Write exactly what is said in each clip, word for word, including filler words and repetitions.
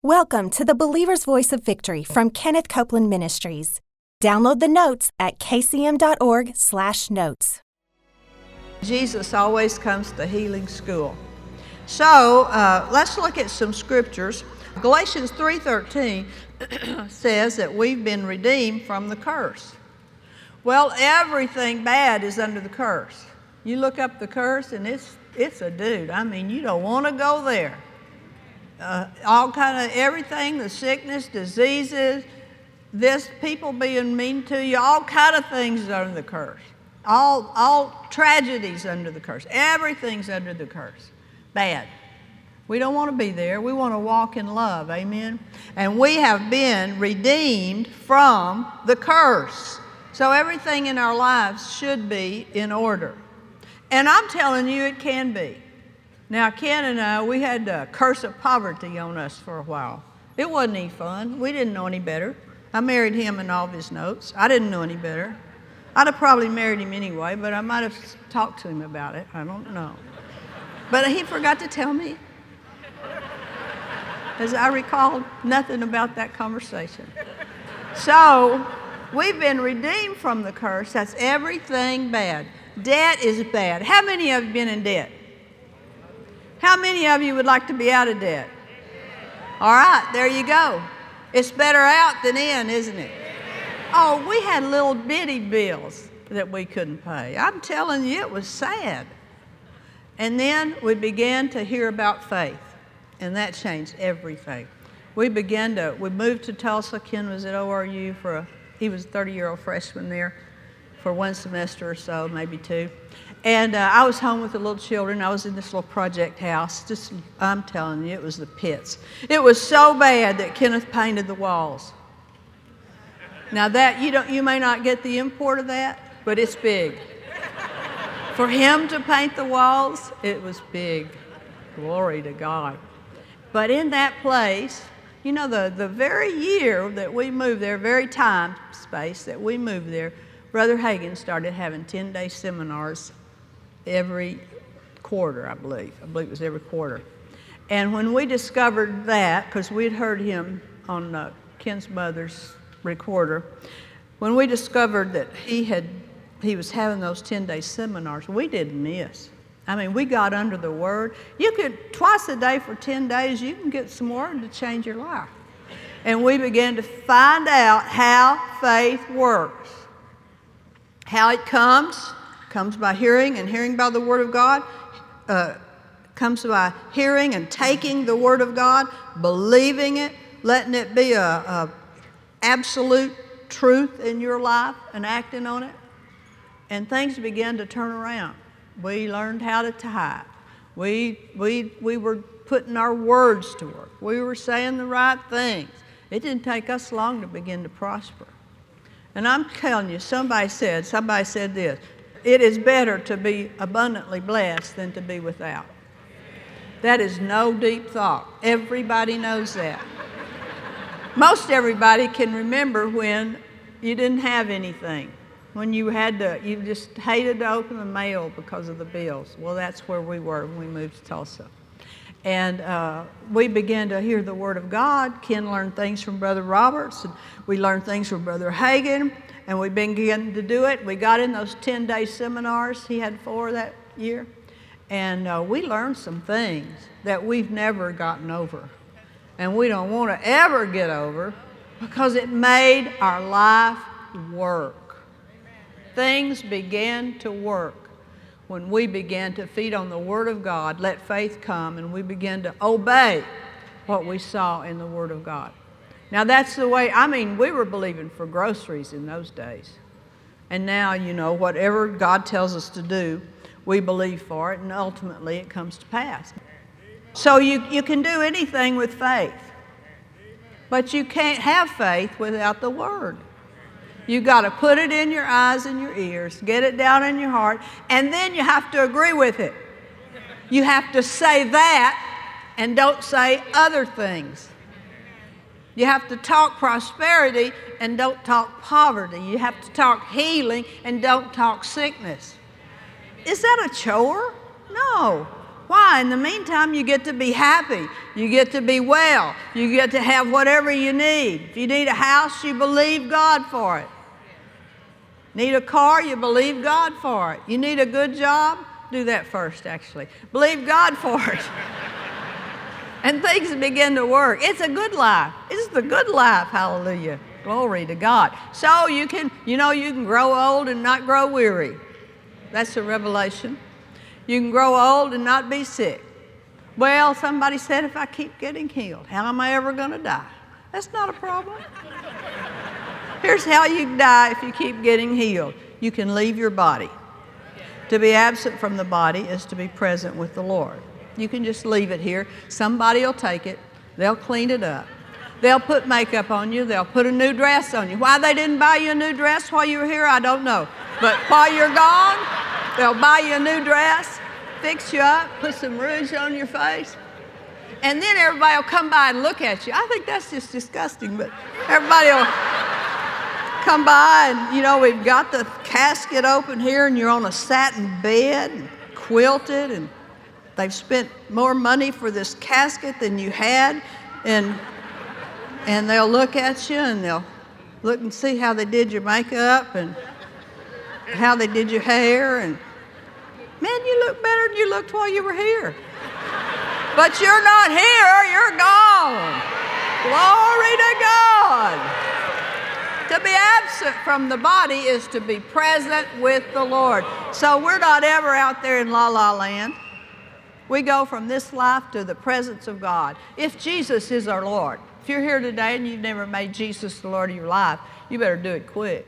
Welcome to the Believer's Voice of Victory from Kenneth Copeland Ministries. Download the notes at k c m dot org slash notes. Jesus always comes to healing school. So uh, let's look at some scriptures. Galatians three thirteen says that we've been redeemed from the curse. Well, everything bad is under the curse. You look up the curse and it's it's a dude. I mean, you don't want to go there. Uh, all kind of everything, the sickness, diseases, this, people being mean to you, all kind of things are under the curse. All, all tragedies under the curse. Everything's under the curse. Bad. We don't want to be there. We want to walk in love. Amen? And we have been redeemed from the curse. So everything in our lives should be in order. And I'm telling you, it can be. Now, Ken and I, we had the curse of poverty on us for a while. It wasn't any fun. We didn't know any better. I married him in all of his notes. I didn't know any better. I'd have probably married him anyway, but I might have talked to him about it. I don't know. But he forgot to tell me. As I recall, nothing about that conversation. So, we've been redeemed from the curse. That's everything bad. Debt is bad. How many of you have been in debt? How many of you would like to be out of debt? All right, there you go. It's better out than in, isn't it? Oh, we had little bitty bills that we couldn't pay. I'm telling you, it was sad. And then we began to hear about faith, and that changed everything. We began to, we moved to Tulsa. Ken was at O R U for a, he was a thirty-year-old freshman there for one semester or so, maybe two. And uh, I was home with the little children. I was in this little project house. Just, I'm telling you, it was the pits. It was so bad that Kenneth painted the walls. Now that, you don't, you may not get the import of that, but it's big. For him to paint the walls, it was big. Glory to God. But in that place, you know, the, the very year that we moved there, very time space that we moved there, Brother Hagin started having ten-day seminars every quarter, I believe. I believe it was every quarter. And when we discovered that, because we'd heard him on uh, Ken's mother's recorder, when we discovered that he had he was having those ten-day seminars, we didn't miss. I mean, we got under the Word. You could, twice a day for ten days, you can get some Word to change your life. And we began to find out how faith works. How it comes, comes by hearing, and hearing by the Word of God, uh, comes by hearing and taking the Word of God, believing it, letting it be a, a absolute truth in your life and acting on it. And things began to turn around. We learned how to tithe. We, we, we were putting our words to work. We were saying the right things. It didn't take us long to begin to prosper. And I'm telling you, somebody said, somebody said this, it is better to be abundantly blessed than to be without. That is no deep thought. Everybody knows that. Most everybody can remember when you didn't have anything, when you had to, you just hated to open the mail because of the bills. Well, that's where we were when we moved to Tulsa. And uh, we began to hear the Word of God. Ken learned things from Brother Roberts, and we learned things from Brother Hagin, and we began to do it. We got in those ten-day seminars. He had four that year. And uh, we learned some things that we've never gotten over. And we don't want to ever get over because it made our life work. Things began to work when we began to feed on the Word of God, let faith come, and we began to obey what we saw in the Word of God. Now that's the way, I mean, we were believing for groceries in those days. And now, you know, whatever God tells us to do, we believe for it, and ultimately it comes to pass. So you, you can do anything with faith, but you can't have faith without the Word. You got to put it in your eyes and your ears, get it down in your heart, and then you have to agree with it. You have to say that and don't say other things. You have to talk prosperity and don't talk poverty. You have to talk healing and don't talk sickness. Is that a chore? No. Why? In the meantime, you get to be happy. You get to be well. You get to have whatever you need. If you need a house, you believe God for it. Need a car, you believe God for it. You need a good job, do that first, actually. Believe God for it. And things begin to work. It's a good life. It's the good life, hallelujah. Glory to God. So you can, you know, you can grow old and not grow weary. That's a revelation. You can grow old and not be sick. Well, somebody said if I keep getting healed, how am I ever going to die? That's not a problem. Here's how you die if you keep getting healed. You can leave your body. To be absent from the body is to be present with the Lord. You can just leave it here. Somebody will take it. They'll clean it up. They'll put makeup on you. They'll put a new dress on you. Why they didn't buy you a new dress while you were here, I don't know. But while you're gone, they'll buy you a new dress, fix you up, put some rouge on your face. And then everybody will come by and look at you. I think that's just disgusting, but everybody will come by and, you know, we've got the casket open here and you're on a satin bed, and quilted, and they've spent more money for this casket than you had. And and they'll look at you and they'll look and see how they did your makeup and how they did your hair. And man, you look better than you looked while you were here. But you're not here, you're gone. Glory to God. To be absent from the body is to be present with the Lord. So we're not ever out there in la la land. We go from this life to the presence of God. If Jesus is our Lord, if you're here today and you've never made Jesus the Lord of your life, you better do it quick.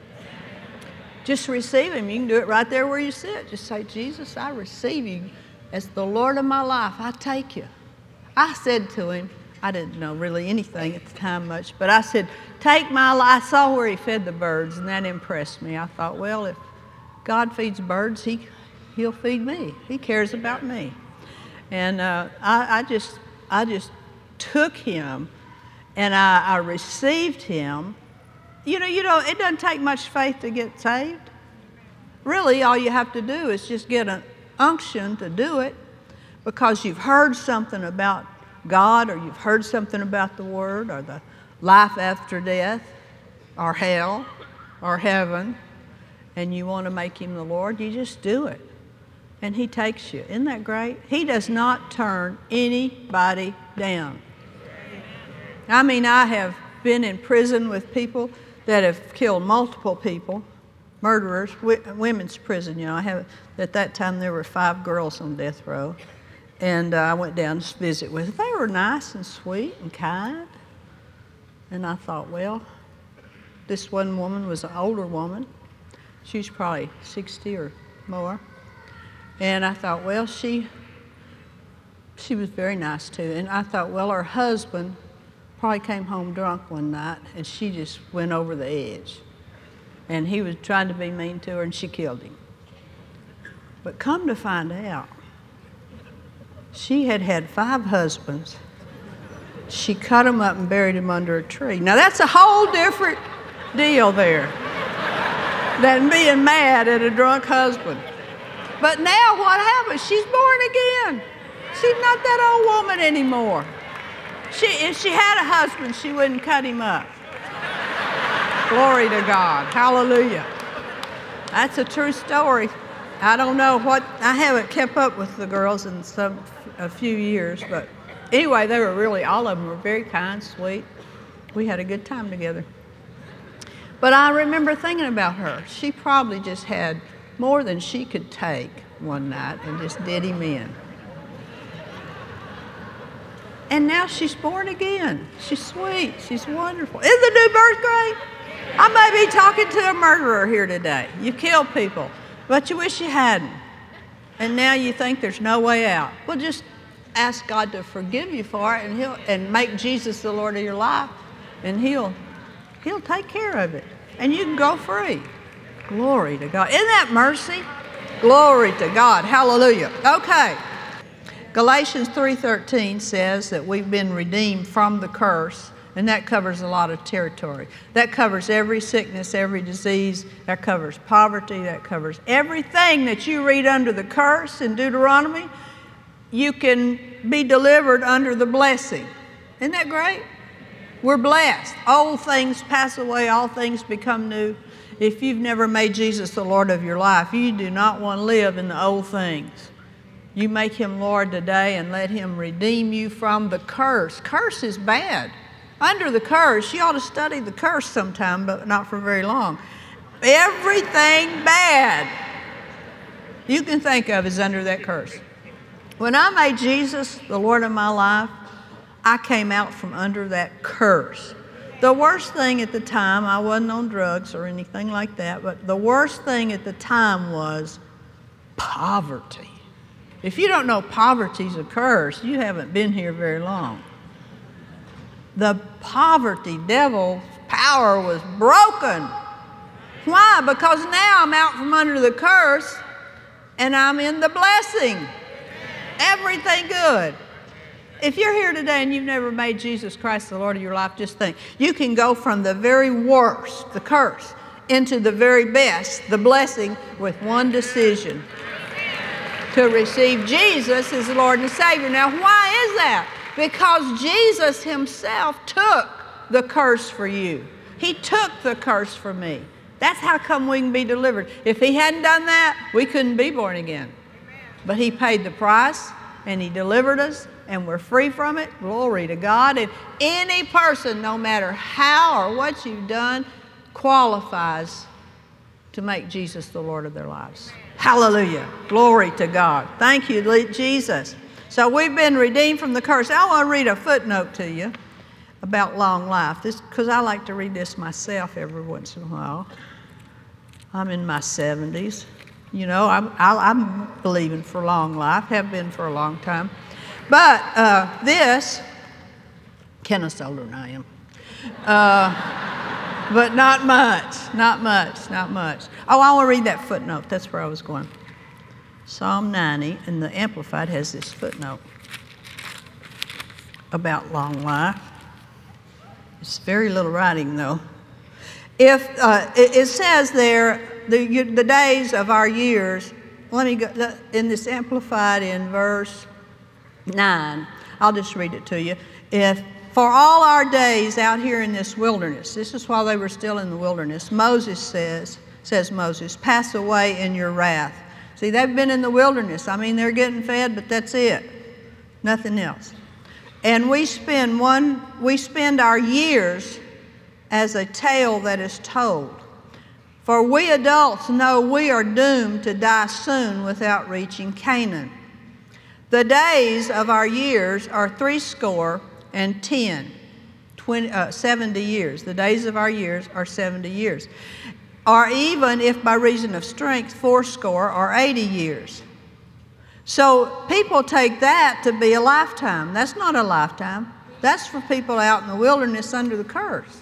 Just receive Him. You can do it right there where you sit. Just say, Jesus, I receive you as the Lord of my life. I take you. I said to Him, I didn't know really anything at the time much, but I said, take my life. I saw where He fed the birds, and that impressed me. I thought, well, if God feeds birds, he, He'll feed me. He cares about me. And uh, I, I just I just took Him, and I, I received Him. You know, you know, it doesn't take much faith to get saved. Really, all you have to do is just get an unction to do it, because you've heard something about God, or you've heard something about the Word, or the life after death, or hell, or heaven, and you want to make Him the Lord. You just do it. And He takes you. Isn't that great? He does not turn anybody down. I mean, I have been in prison with people that have killed multiple people, murderers, women's prison. You know, I have, at that time there were five girls on death row. And uh, I went down to visit with them. They were nice and sweet and kind. And I thought, well, this one woman was an older woman. She was probably sixty or more. And I thought, well, she she was very nice too. And I thought, well, her husband probably came home drunk one night, and she just went over the edge. And he was trying to be mean to her, and she killed him. But come to find out, she had had five husbands. She cut them up and buried them under a tree. Now, that's a whole different deal there than being mad at a drunk husband. But now what happens? She's born again. She's not that old woman anymore. She, if she had a husband, she wouldn't cut him up. Glory to God. Hallelujah. That's a true story. I don't know what, I haven't kept up with the girls in some a few years, but anyway, they were really, all of them were very kind, sweet. We had a good time together. But I remember thinking about her. She probably just had more than she could take one night and just did him in. And now she's born again. She's sweet. She's wonderful. Isn't the new birth great? I may be talking to a murderer here today. You killed people, but you wish you hadn't. And now you think there's no way out. Well, just ask God to forgive you for it, and He'll and make Jesus the Lord of your life, and He'll He'll take care of it, and you can go free. Glory to God. Isn't that mercy? Glory to God. Hallelujah. Okay. Galatians three thirteen says that we've been redeemed from the curse, and that covers a lot of territory. That covers every sickness, every disease. That covers poverty. That covers everything that you read under the curse in Deuteronomy. you can be delivered under the blessing. Isn't that great? We're blessed. Old things pass away, all things become new. If you've never made Jesus the Lord of your life, you do not want to live in the old things. You make him Lord today and let him redeem you from the curse. Curse is bad. Under the curse, you ought to study the curse sometime, but not for very long. Everything bad you can think of is under that curse. When I made Jesus the Lord of my life, I came out from under that curse. The worst thing at the time, I wasn't on drugs or anything like that, but the worst thing at the time was poverty. If you don't know poverty's a curse, you haven't been here very long. The poverty devil's power was broken. Why? Because now I'm out from under the curse and I'm in the blessing. Everything good. If you're here today and you've never made Jesus Christ the Lord of your life, just think. You can go from the very worst, the curse, into the very best, the blessing, with one decision. To receive Jesus as the Lord and Savior. Now, why is that? Because Jesus himself took the curse for you. He took the curse for me. That's how come we can be delivered. If he hadn't done that, we couldn't be born again. But he paid the price, and he delivered us, and we're free from it. Glory to God. And any person, no matter how or what you've done, qualifies to make Jesus the Lord of their lives. Hallelujah. Glory to God. Thank you, Jesus. So we've been redeemed from the curse. I want to read a footnote to you about long life, this because I like to read this myself every once in a while. I'm in my seventies. You know, I'm, I'm believing for long life, have been for a long time. But uh, this, Kenneth's older than I am, uh, but not much, not much, not much. Oh, I want to read that footnote. That's where I was going. Psalm ninety, and the Amplified has this footnote about long life. It's very little writing, though. If uh, it, it says there, the, the days of our years, let me go, in this Amplified in verse nine, I'll just read it to you. If for all our days out here in this wilderness, this is while they were still in the wilderness, Moses says, says Moses, pass away in your wrath. See, they've been in the wilderness. I mean, they're getting fed, but that's it. Nothing else. And we spend one, we spend our years as a tale that is told. For we adults know we are doomed to die soon without reaching Canaan. The days of our years are three score and ten, twenty, uh, seventy years. The days of our years are seventy years. Or even, if by reason of strength, fourscore or eighty years. So people take that to be a lifetime. That's not a lifetime. That's for people out in the wilderness under the curse.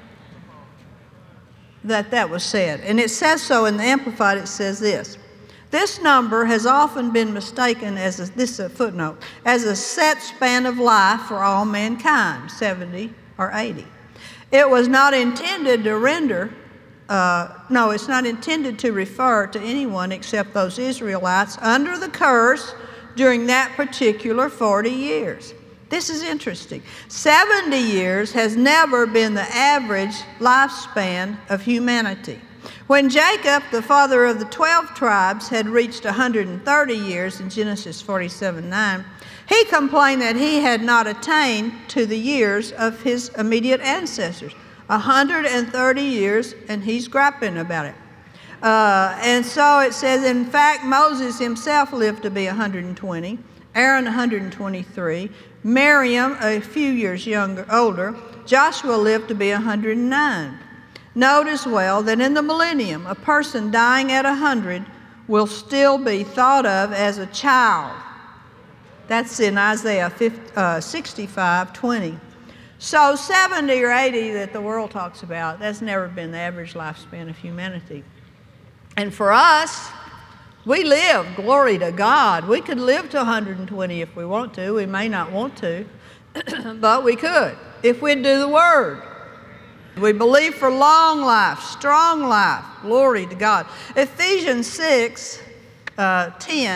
That that was said. And it says so in the Amplified, it says this. This number has often been mistaken as a, this is a footnote, as a set span of life for all mankind, seventy or eighty. It was not intended to render Uh, no, it's not intended to refer to anyone except those Israelites under the curse during that particular forty years. This is interesting. seventy years has never been the average lifespan of humanity. When Jacob, the father of the twelve tribes, had reached one hundred thirty years in Genesis forty-seven nine, he complained that he had not attained to the years of his immediate ancestors. one hundred thirty years, and he's griping about it. Uh, and so it says, in fact, Moses himself lived to be one hundred twenty, Aaron one hundred twenty-three, Miriam a few years younger, older, Joshua lived to be one hundred nine. Note as well that in the millennium, a person dying at one hundred will still be thought of as a child. That's in Isaiah sixty-five twenty. So seventy or eighty that the world talks about, that's never been the average lifespan of humanity. And for us, we live, glory to God. We could live to one hundred twenty if we want to. We may not want to, but we could if we'd do the Word. We believe for long life, strong life, glory to God. Ephesians six, uh, ten,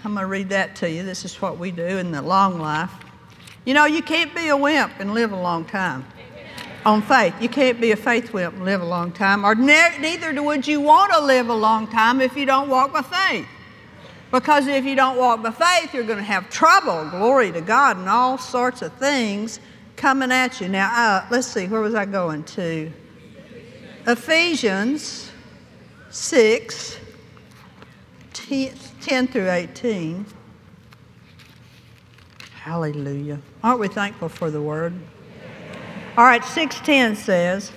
I'm going to read that to you. This is what we do in the long life. You know, you can't be a wimp and live a long time. On faith. You can't be a faith wimp and live a long time, or ne- neither would you want to live a long time if you don't walk by faith. Because if you don't walk by faith, you're going to have trouble, glory to God, and all sorts of things coming at you. Now, uh, let's see, where was I going to? Ephesians six, ten through eighteen. Hallelujah. Aren't we thankful for the word? All right, six ten says,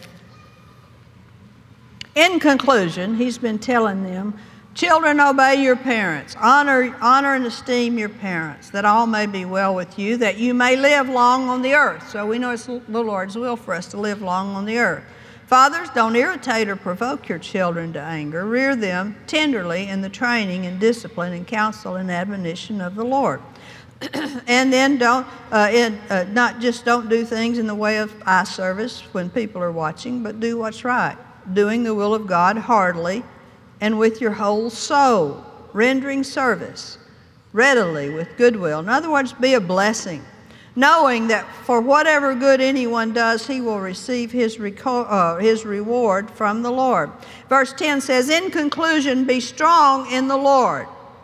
in conclusion, he's been telling them, children, obey your parents. Honor, honor and esteem your parents, that all may be well with you, that you may live long on the earth. So we know it's the Lord's will for us to live long on the earth. Fathers, don't irritate or provoke your children to anger. Rear them tenderly in the training and discipline and counsel and admonition of the Lord. And then don't, uh, in, uh, not just don't do things in the way of eye service when people are watching, but do what's right, doing the will of God heartily and with your whole soul, rendering service readily with goodwill. In other words, be a blessing, knowing that for whatever good anyone does, he will receive his, reco- uh, his reward from the Lord. Verse ten says, in conclusion, be strong in the Lord.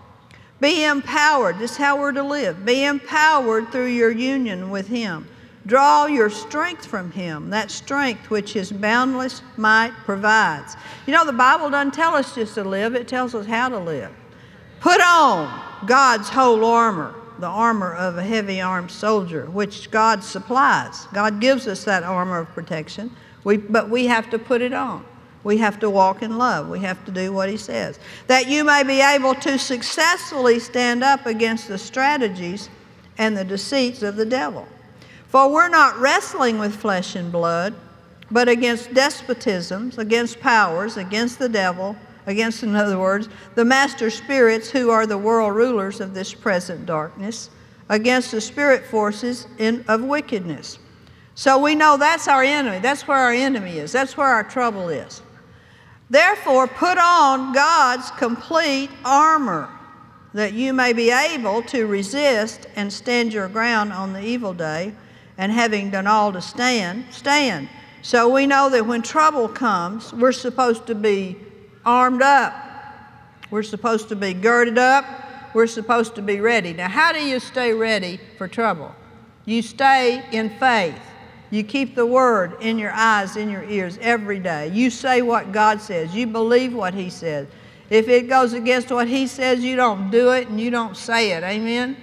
Be empowered. This is how we're to live. Be empowered through your union with Him. Draw your strength from Him, that strength which His boundless might provides. You know, the Bible doesn't tell us just to live, it tells us how to live. Put on God's whole armor, the armor of a heavy-armed soldier, which God supplies. God gives us that armor of protection, we, but we have to put it on. We have to walk in love. We have to do what He says. That you may be able to successfully stand up against the strategies and the deceits of the devil. For we're not wrestling with flesh and blood, but against despotisms, against powers, against the devil, against, in other words, the master spirits who are the world rulers of this present darkness, against the spirit forces in, of wickedness. So we know that's our enemy. That's where our enemy is. That's where our trouble is. Therefore, put on God's complete armor, that you may be able to resist and stand your ground on the evil day, and having done all to stand, stand. So we know that when trouble comes, we're supposed to be armed up. We're supposed to be girded up. We're supposed to be ready. Now, how do you stay ready for trouble? You stay in faith. You keep the word in your eyes, in your ears every day. You say what God says. You believe what He says. If it goes against what He says, you don't do it and you don't say it. Amen?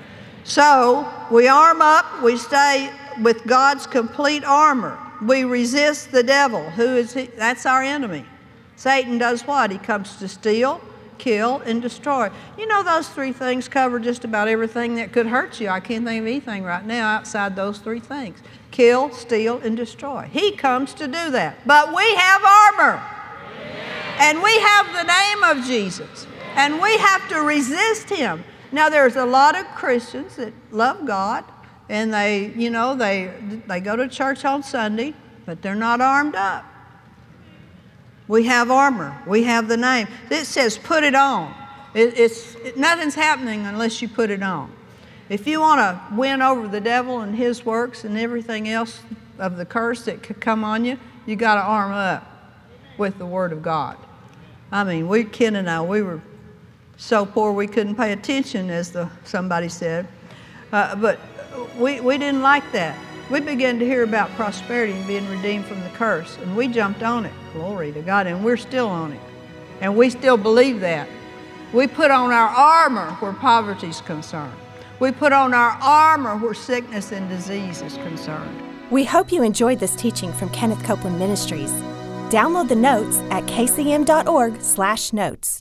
So we arm up. We stay with God's complete armor. We resist the devil. Who is he? That's our enemy. Satan does what? He comes to steal, kill, and destroy. You know, those three things cover just about everything that could hurt you. I can't think of anything right now outside those three things. Kill, steal, and destroy. He comes to do that. But we have armor. And we have the name of Jesus. And we have to resist Him. Now, there's a lot of Christians that love God, and they, you know, they, they go to church on Sunday, but they're not armed up. We have armor. We have the name. It says put it on. It, it's, it, nothing's happening unless you put it on. If you want to win over the devil and his works and everything else of the curse that could come on you, you got to arm up with the Word of God. I mean, we, Ken and I, we were so poor we couldn't pay attention, as the, somebody said. Uh, but we, we didn't like that. We began to hear about prosperity and being redeemed from the curse, and we jumped on it. Glory to God, and we're still on it. And we still believe that. We put on our armor where poverty is concerned. We put on our armor where sickness and disease is concerned. We hope you enjoyed this teaching from Kenneth Copeland Ministries. Download the notes at k c m dot org slash notes.